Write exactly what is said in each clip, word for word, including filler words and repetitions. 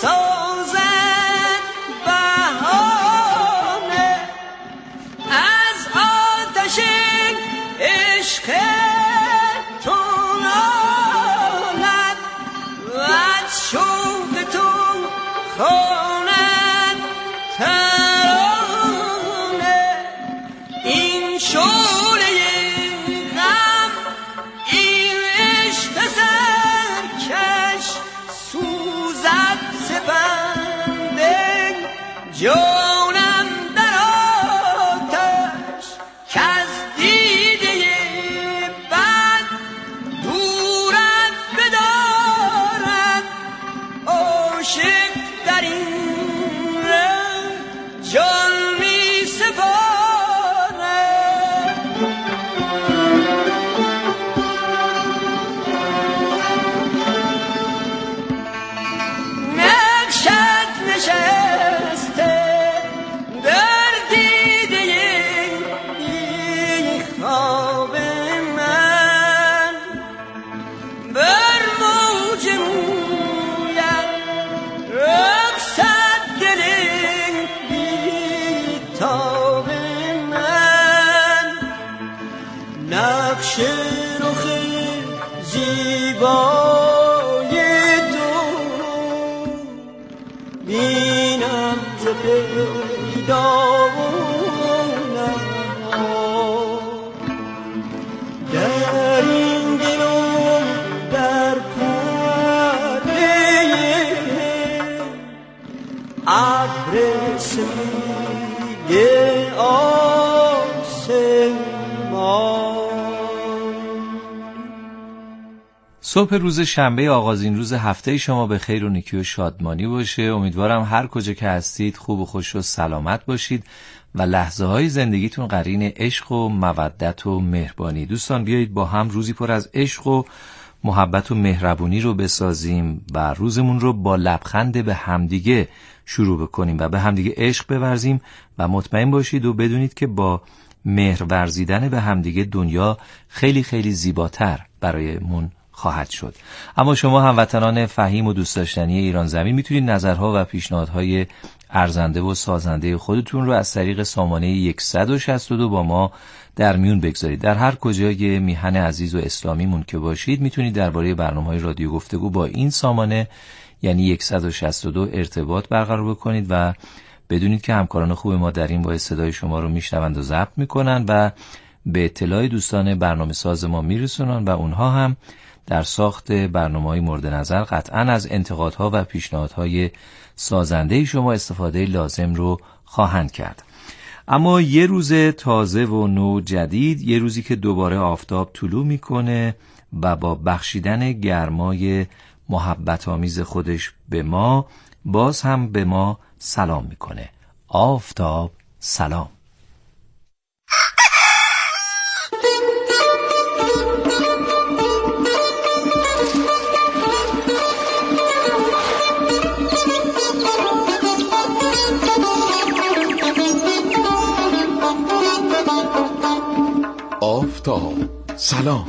سازد بهانه از آتش عشق تو نالد و از شوق تو خواند ترانه این شعله غم این عشق سرکش سوزد سپنده جانم در آتش که از دیده بد دورت بدارد عاشق در این ره جان می سپارد نقشت نشسته در دیده این خواب من بر موج مویم رقصد دل بی‌تاب من نقش رخ زیبای تو بینم ز پیدایان در این دل و در پرده ابر سفید آسمان. صبح روز شنبه آغازین روز هفته شما به خیر و نیکی و شادمانی باشه. امیدوارم هر کجا که هستید خوب و خوش و سلامت باشید و لحظه های زندگیتون قرین عشق و مودت و مهربانی. دوستان بیایید با هم روزی پر از عشق و محبت و مهربونی رو بسازیم و روزمون رو با لبخند به همدیگه شروع بکنیم و به همدیگه عشق بورزیم و مطمئن باشید و بدونید که با مهر ورزیدن به همدیگه دنیا خیلی خیلی زیباتر برایمون خواهد شد. اما شما هموطنان فهیم و دوست داشتنی ایران زمین میتونید نظرها و پیشنهادهای ارزنده و سازنده خودتون رو از طریق سامانه صد و شصت و دو با ما در میون بگذارید. در هر کجای میهن عزیز و اسلامیمون که باشید میتونید درباره برنامه‌های رادیو گفتگو با این سامانه یعنی صد و شصت و دو ارتباط برقرار بکنید و بدونید که همکاران خوب ما در این باعث صدای شما رو میشنوند و ضبط میکنن و به اطلاع دوستان برنامه ساز ما میرسونن و اونها هم در ساخت برنامه‌های مورد نظر قطعاً از انتقادها و پیشنهادهای سازنده شما استفاده لازم رو خواهند کرد. اما یه روز تازه و نو جدید، یه روزی که دوباره آفتاب طلوع میکنه و با بخشیدن گرمای محبت آمیز خودش به ما باز هم به ما سلام میکنه. آفتاب سلام. آفتاب سلام.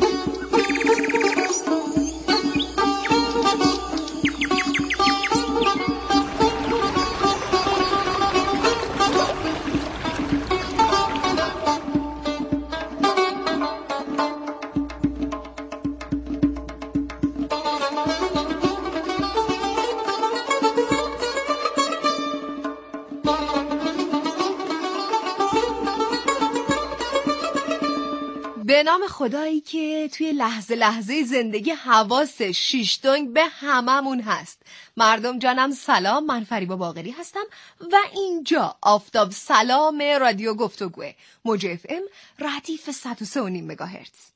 به نام خدایی که توی لحظه لحظه زندگی حواسش شیش دنگ به هممون هست. مردم جانم سلام، من فریبا باقری هستم و اینجا آفتاب سلام رادیو گفتگوه موج اف ام ردیف صد و سه و نیم مگاهرتز.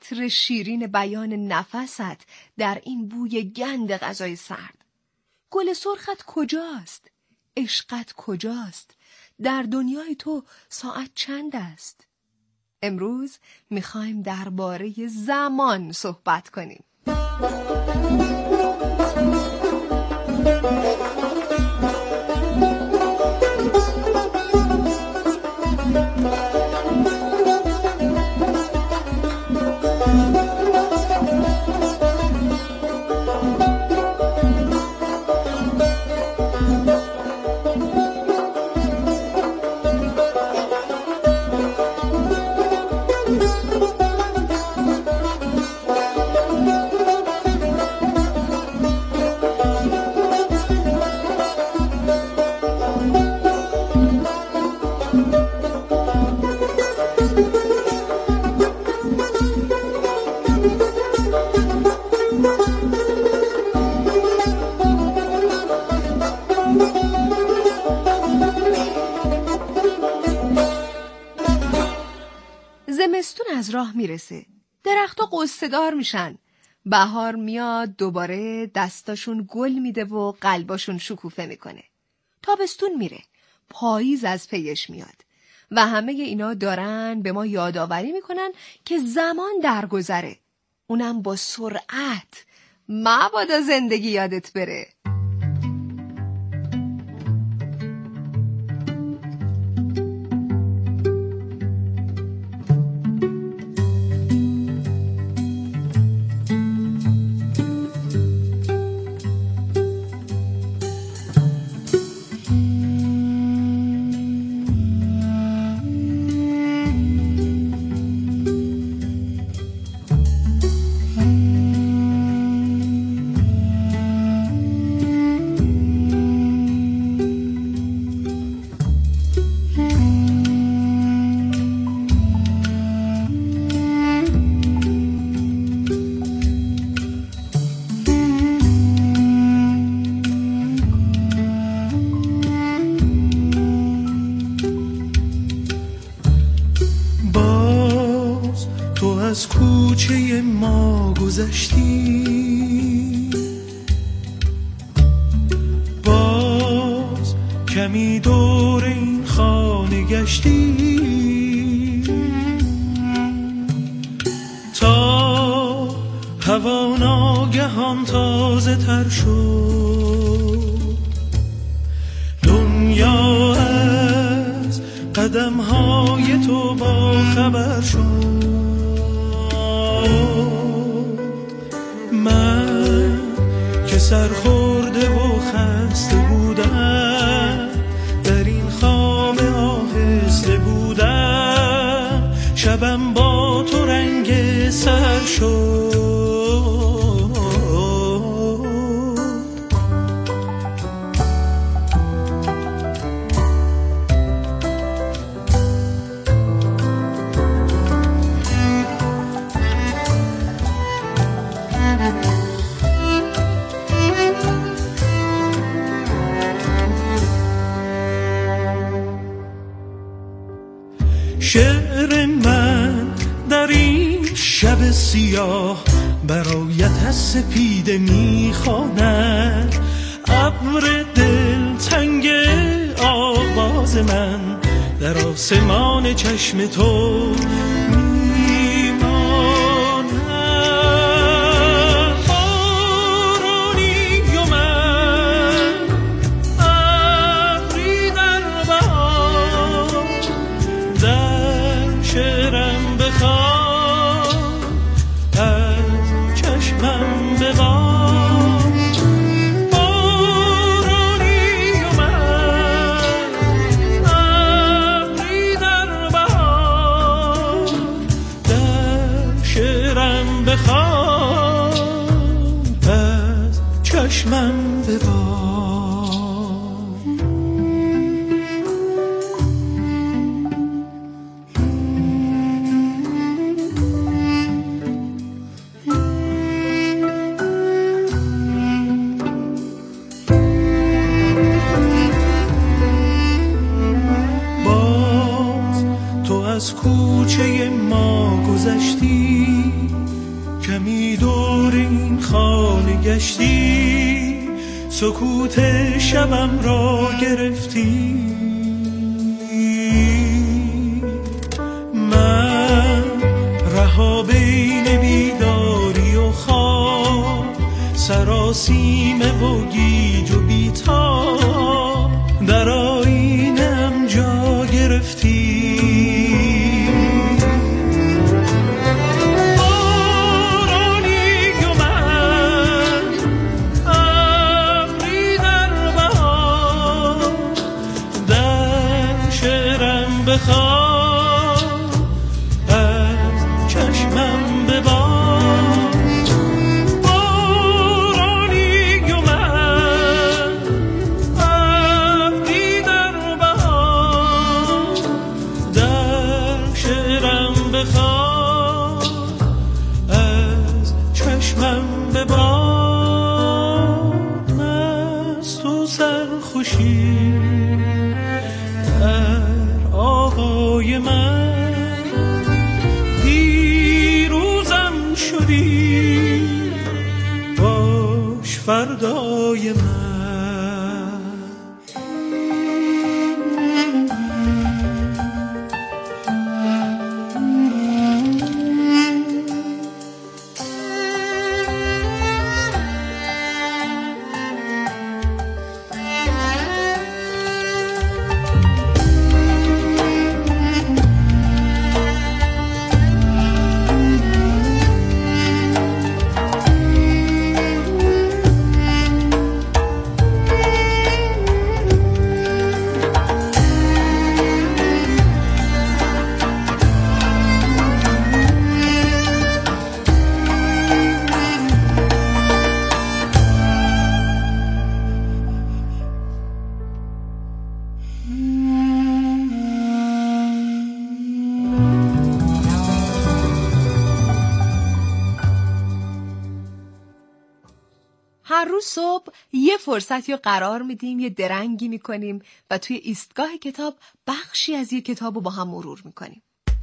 عطر شیرین بیان نفست در این بوی گند غذای سرد. گل سرخت کجاست؟ عشقت کجاست؟ در دنیای تو ساعت چند است؟ امروز میخوایم درباره زمان صحبت کنیم. زمستون از راه میرسه. درخت‌ها قصه‌دار میشن. بهار میاد دوباره دستاشون گل میده و قلباشون شکوفه میکنه. تابستون میره. پاییز از پیش میاد. و همه اینا دارن به ما یادآوری میکنن که زمان درگذره. اونم با سرعت. مبادا زندگی یادت بره. از کوچه ما گذشتی، باز کمی دور این خانه گشتی، تا هوا ناگهان تازه تر شد، دنیا از قدم های تو با خبر شد. من که سرخورده و خسته بودم، در این خواب آهسته بودم، شبم با تو رنگ سر شد. شعر من در این شب سیاه برایت از سپیده میخواند، ابر دلتنگ آواز من در آسمان چشم تو چشمم ببار. باز تو از کوچه ما گذشتی، کمی دور این خانه گشتی، سکوت شبم را گرفتی. من رها بین بیداری و خواب، سراسیمه و گیج و بیتاب، در آینم جا گرفتی. بخواه از چشمم ببار، بارانی و من ابری در بهار، در شعرم بخواه از چشمم ببار. مست و سرخوشی آقای من، دیروزم شدی باش فردای من. هر روز صبح یه فرصتی رو قرار میدیم، یه درنگی میکنیم و توی ایستگاه کتاب بخشی از یه کتاب رو با هم مرور میکنیم.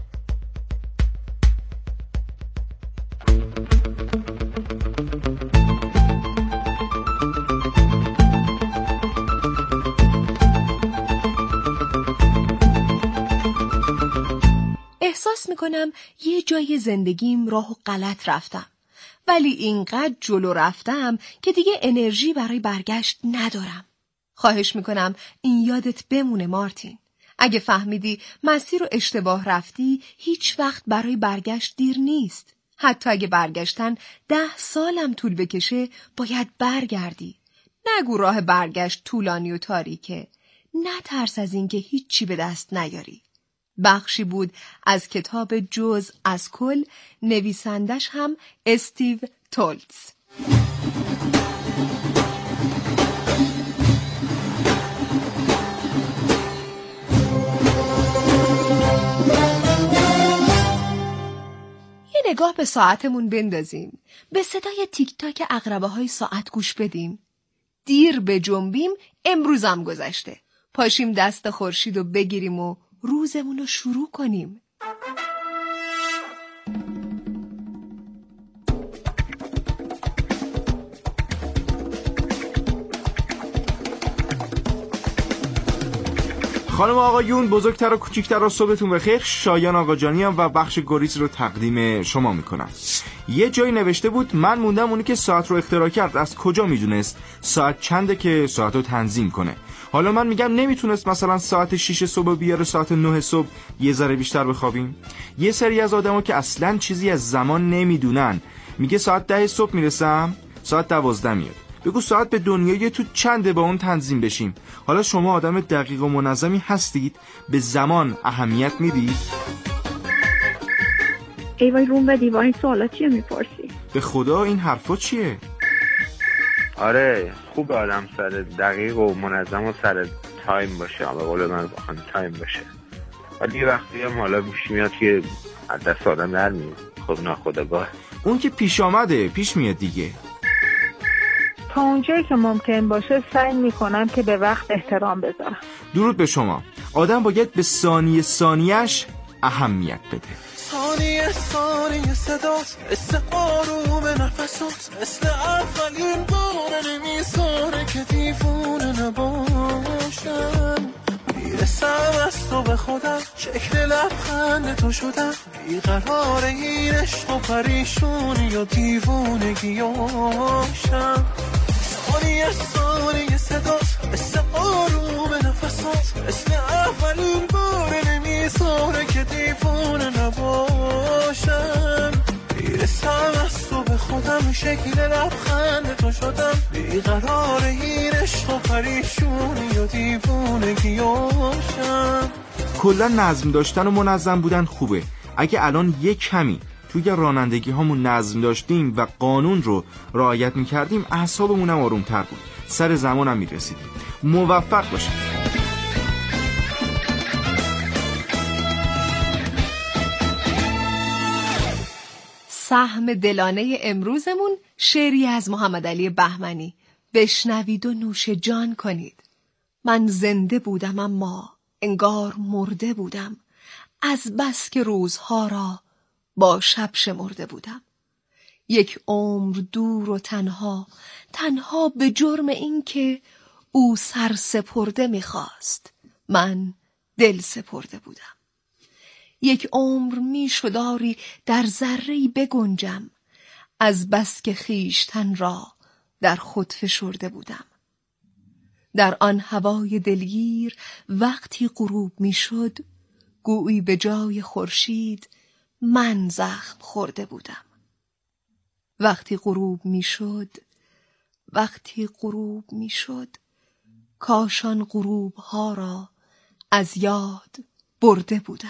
احساس میکنم یه جای زندگیم راهو غلط رفتم، ولی اینقدر جلو رفتم که دیگه انرژی برای برگشت ندارم. خواهش میکنم این یادت بمونه مارتین. اگه فهمیدی مسیر رو اشتباه رفتی، هیچ وقت برای برگشت دیر نیست. حتی اگه برگشتن ده سالم طول بکشه، باید برگردی. نگو راه برگشت طولانی و تاریکه. نترس از اینکه هیچی به دست نیاری. بخشی بود از کتاب جزء از کل، نویسندش هم استیو تولتز. یه نگاه به ساعتمون بندازیم، به صدای تیک تاک عقربه های ساعت گوش بدیم. دیر به جنبیم، امروزم گذشته. پاشیم دست خورشید رو بگیریم و روزمون رو شروع کنیم. خانم آقایون، بزرگتر و کوچیکتر و صبحتون بخیر. شایان آقاجانی‌ام و بخش گریز رو تقدیم شما میکنم. یه جایی نوشته بود من موندم اونی که ساعت رو اختراع کرد از کجا میدونست ساعت چنده که ساعت رو تنظیم کنه. حالا من میگم نمیتونست مثلا ساعت شیش صبح بیاره ساعت نه صبح یه ذره بیشتر بخوابیم؟ یه سری از آدما که اصلاً چیزی از زمان نمیدونن میگه ساعت ده صبح میرسم، ساعت دوازده میاد. بگو ساعت به دنیای تو چنده با اون تنظیم بشیم. حالا شما آدم دقیق و منظمی هستید؟ به زمان اهمیت میدید؟ ای وای روم و دیوار، این سوالا چیه میپرسی؟ به خدا این حرفا چیه؟ آره خوب آدم سر دقیق و منظم و سر تایم باشه، به قول من واقعا تایم باشه. ولی یه وقتی هم حالا پیش میاد که از دست آدم در میاد، خب ناخودآگاه. اون که پیش آمده پیش میاد دیگه. تا اونجایی که ممکن باشه سعی میکنم که به وقت احترام بذارم. درود به شما. آدم باید به ثانیه ثانیه‌اش اهمیت بده. ثانیه ثانیه ثانیه صدات مثل آروم نفسات، مثل اولین بار نمیذاره که دیوونه نباشم. میرسم از تو به خودم، شکل لبخند تو شدم، بیقرار این عشق و پریشونی و دیوونگیاشم. ثانیه ثانیه صدات مثل آروم نفسات، مثل اولین بار نمیذاره که دیوونه نباشم. میرسم از تو به خودم، شکل لبخند تو شدم، بیقرار این عشق و پریشونی و دیوونگیاشم. کلا نظم داشتن و منظم بودن خوبه. اگه الان یک کمی توی رانندگی هامون نظم داشتیم و قانون رو رعایت میکردیم، اعصابمون هم آرومتر بود، سر زمان هم میرسیدیم. موفق باشید. سهم دلانه امروزمون شعری از محمد علی بهمنی. بشنوید و نوش جان کنید. من زنده بودم اما انگار مرده بودم، از بس که روزها را با شب شمرده بودم. یک عمر دور و تنها، تنها به جرم این که او سر سپرده میخواست، من دل سپرده بودم. یک عمر می شداری در ذره‌ای بگنجم، از بس که خویشتن را در خود فشرده بودم. در آن هوای دلگیر وقتی غروب می شد، گویی به جای خورشید من زخم خورده بودم. وقتی غروب می شد، وقتی غروب می شد، کاشان غروب ها را از یاد برده بودم.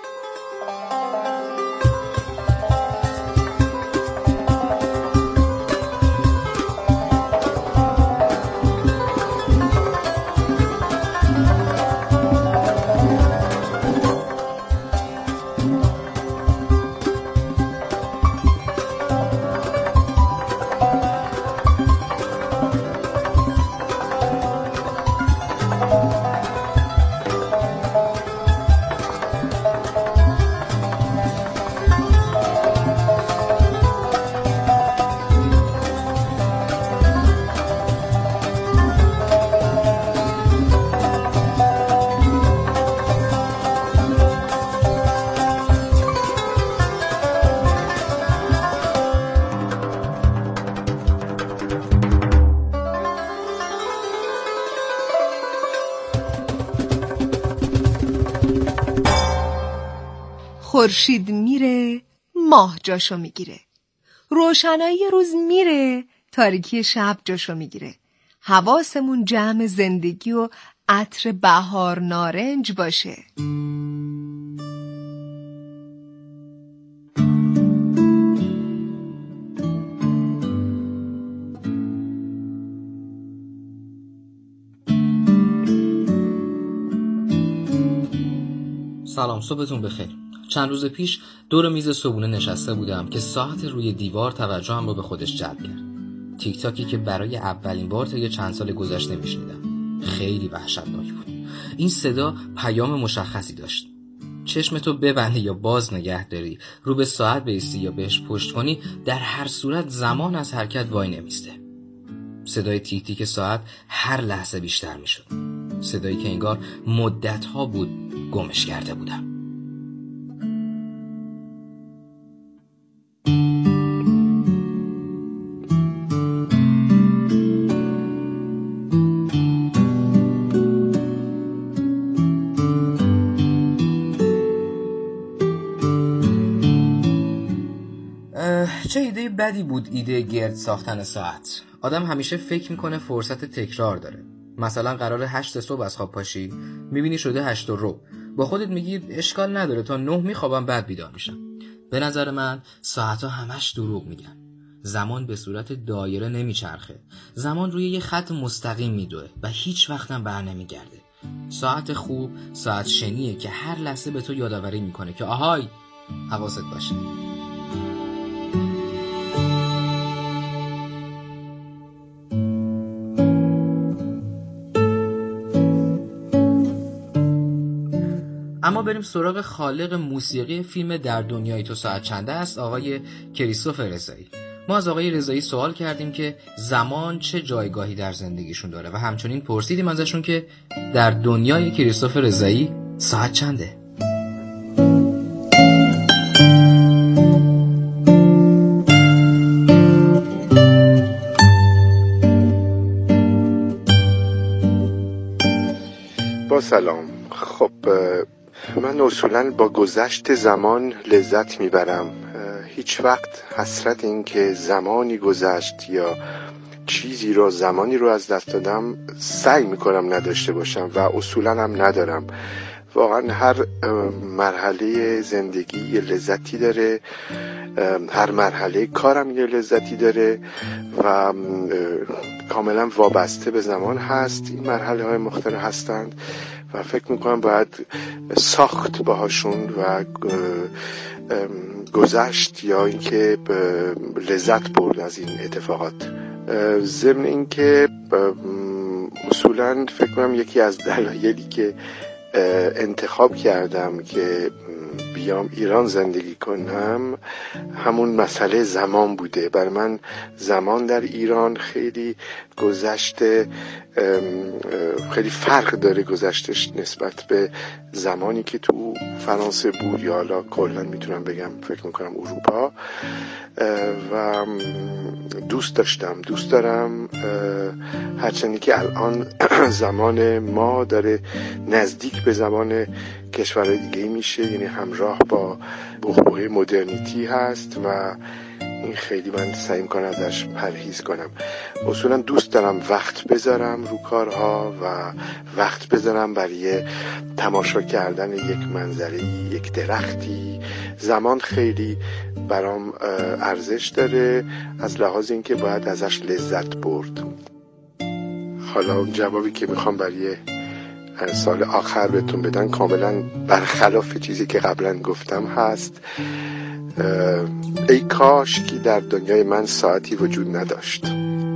خورشید میره، ماه جاشو میگیره. روشنایی روز میره، تاریکی شب جاشو میگیره. حواسمون جمع زندگی و عطر بهار نارنج باشه. سلام، صبحتون بخیر. چند روز پیش دور میز صبحونه نشسته بودم که ساعت روی دیوار توجهم رو به خودش جلب کرد. تیک تاکی که برای اولین بار طی چند سال گذشته میشنیدم. خیلی وحشتناک بود. این صدا پیام مشخصی داشت. چشمتو ببندی یا باز نگه داری، رو به ساعت بایستی یا بهش پشت کنی، در هر صورت زمان از حرکت وای نمیسته. صدای تیک تیک ساعت هر لحظه بیشتر میشد. صدایی که انگار مدت‌ها بود گمش کرده بودم. چه ایده بدی بود ایده گرد ساختن ساعت. آدم همیشه فکر میکنه فرصت تکرار داره. مثلا قراره هشت صبح از خواب پاشی، میبینی شده هشت و ربع، با خودت میگی اشکال نداره تا نه میخوابم بعد بیدار میشم. به نظر من ساعتها همش دروغ میگن. زمان به صورت دایره نمیچرخه. زمان روی یه خط مستقیم میدوه و هیچ وقتم بر نمیگرده. ساعت خوب ساعت شنیه که هر لحظه به تو یادآوری میکنه که آهای حواست باشه. اما بریم سراغ خالق موسیقی فیلم در دنیای تو ساعت چنده است، آقای کریستوفر رضایی. ما از آقای رضایی سوال کردیم که زمان چه جایگاهی در زندگیشون داره و همچنین پرسیدیم ازشون که در دنیای کریستوفر رضایی ساعت چنده؟ با سلام. خب من اصولاً با گذشت زمان لذت میبرم. هیچ وقت حسرت این که زمانی گذشت یا چیزی رو زمانی رو از دست دادم سعی میکنم نداشته باشم و اصولاً هم ندارم. واقعا هر مرحله زندگی یه لذتی داره، هر مرحله کارم یه لذتی داره و کاملا وابسته به زمان هست. این مرحله های مختلف هستند و فکر میکنم باید ساخت باهاشون و گذشت یا اینکه لذت برد از این اتفاقات. ضمن اینکه اصولا فکر کنم یکی از دلایلی که انتخاب کردم که بیام ایران زندگی کنم همون مسئله زمان بوده. برای من زمان در ایران خیلی گذشته خیلی فرق داره گذشتش نسبت به زمانی که تو فرانسه بود یا حالا کلا میتونم بگم فکر میکنم اروپا. و دوست داشتم دوست دارم هرچندی که الان زمان ما داره نزدیک به زمان کشورهای دیگه میشه، یعنی همراه با بحبوحه مدرنیتی هست و این خیلی من سعی میکنم ازش پرهیز کنم. اصولا دوست دارم وقت بذارم رو کارها و وقت بذارم برای تماشا کردن یک منظره، یک درختی. زمان خیلی برام ارزش داره از لحاظ اینکه باید ازش لذت برد. حالا اون جوابی که میخوام برای سال آخر بهتون بدن کاملا برخلاف چیزی که قبلا گفتم هست. ای کاش که در دنیای من ساعتی وجود نداشت.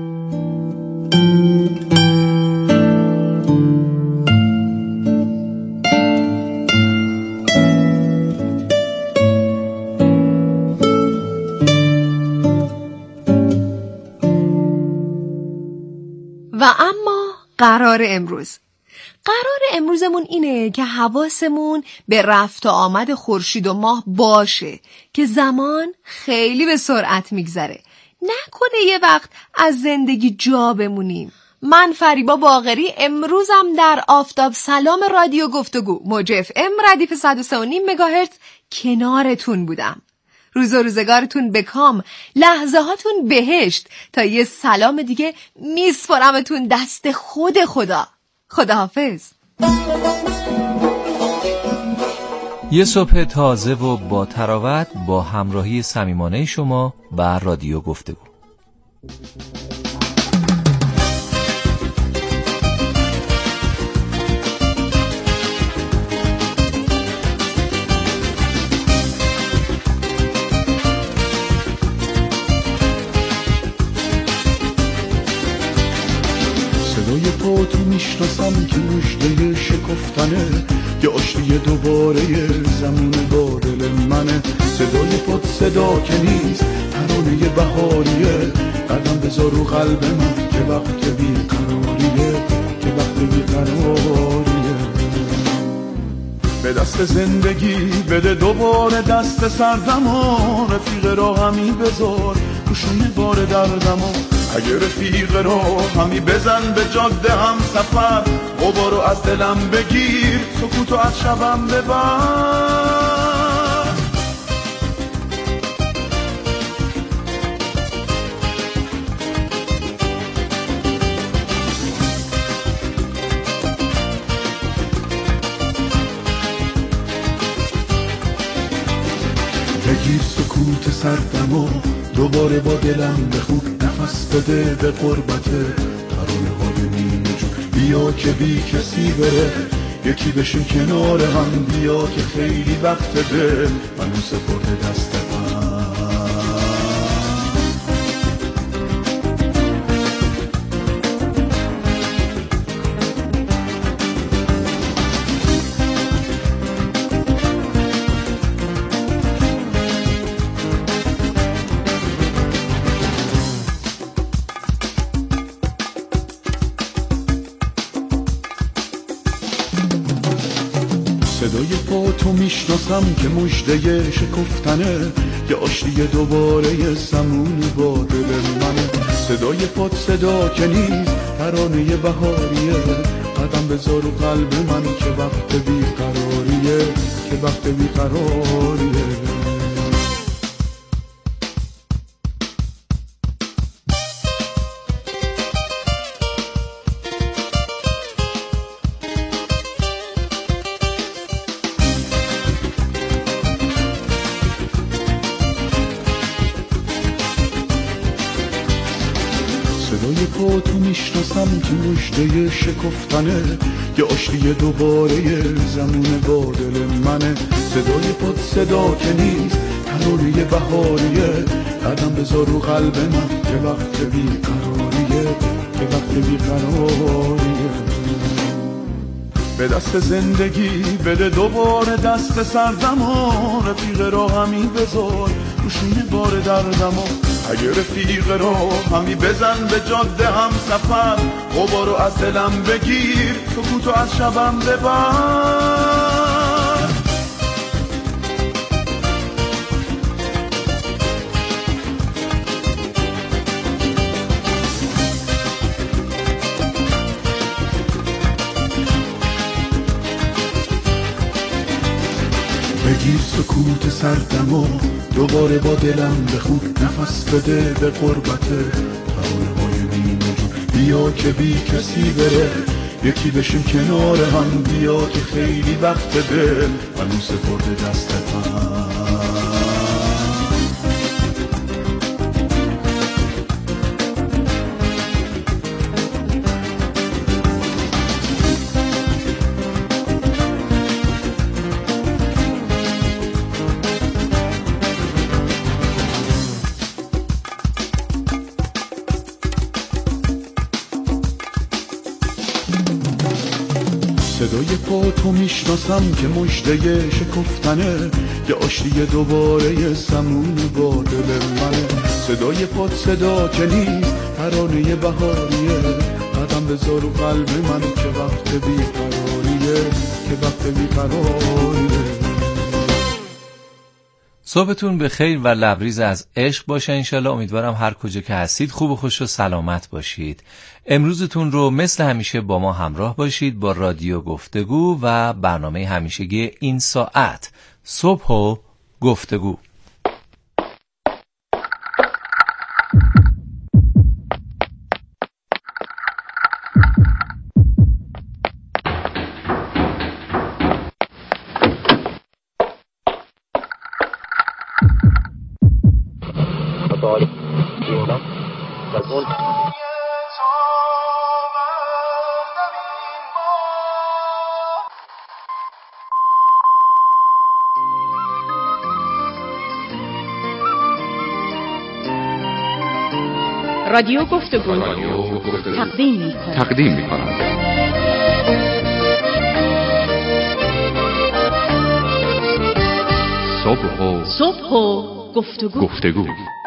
و اما قرار امروز قرار امروزمون اینه که حواسمون به رفت و آمد خورشید و ماه باشه که زمان خیلی به سرعت میگذره. نکنه یه وقت از زندگی جا بمونیم. من فریبا باقری امروزم در آفتاب سلام رادیو گفتگو موج اف ام ردیف صد و سه و نیم مگاهرتز کنارتون بودم. روز و روزگارتون بکام، لحظه هاتون بهشت. تا یه سلام دیگه میسپارمتون دست خود خدا. خداحافظ. یه صبح تازه و با تراوت با همراهی صمیمانه شما و رادیو گفتگو. صدای پاتو میشناسم که مژده شکفتنه، یه آشتی دوباره زمون با دل منه. صدای پات صدا که نیست، ترانه بهاریه. قدم بذار رو قلب من که وقت بیقراریه، که وقت بیقراریه. به دست زندگی بده دوباره دست سردمو، رفیق راهمی بذار گوشونه بار دردمو. اگه رفیق راهمی بزن به جاده هم سفر، غبارو از دلم بگیر، سکوتو از شبم ببر. بگیر سکوت سردمو، دوباره با دلم بخون، نفس بده به قربته ترانه های نیمه جو. بیا که بی کسی بره، یکی بشیم کنار هم. بیا که خیلی وقت دل منو سپرده دست من. صدای پا تو میشناسم که مژده شکفتنه، یه آشتی دوباره سمون با دل منه. صدای پات صدا که نیست، ترانه بهاریه، قدم بذار و قلب من که وقت بیقراریه، که وقت بیقراریه. صدای پا تو میشناسم که مژده شکفتنه، یه آشتی دوباره زمون با دل منه. صدای پات صدا که نیست، ترانه بهاریه، قدم بذار رو قلب من که وقت بیقراریه، که وقت بیقراریه. به دست زندگی بده دوباره دست سردم و رفیق را همی بذار روشونه بار دردم و اگه رفیق رو همی بزن به جاده هم سفر، غبارو از دلم بگیر، سکوتو از شبم ببر. بگیر سکوت سردم و دوباره با دلم بخون، نفس بده به غربت ترانه های نیمه جون. بیا که بی کسی بره، یکی بشیم کنار هم، بیا که خیلی وقت دل منو سپرده دست هم. صدای پا تو میشناسم که مژده شکفتنه، یه آشتی دوباره سمون با دل منه. صدای پات صدا که نیست، ترانه بهاریه، قدم بذار رو قلب من که وقت بیقراریه، که وقت بیقراریه. صبحتون به خیر و لبریز از عشق باشه انشالله. امیدوارم هر کجا که هستید خوب و خوش و سلامت باشید. امروزتون رو مثل همیشه با ما همراه باشید با رادیو گفتگو و برنامه همیشگی این ساعت، صبح و گفتگو. رادیو گفتگو تقدیم می کند. تقدیم می کند. صبح و صبح و گفتگو. گفتگو.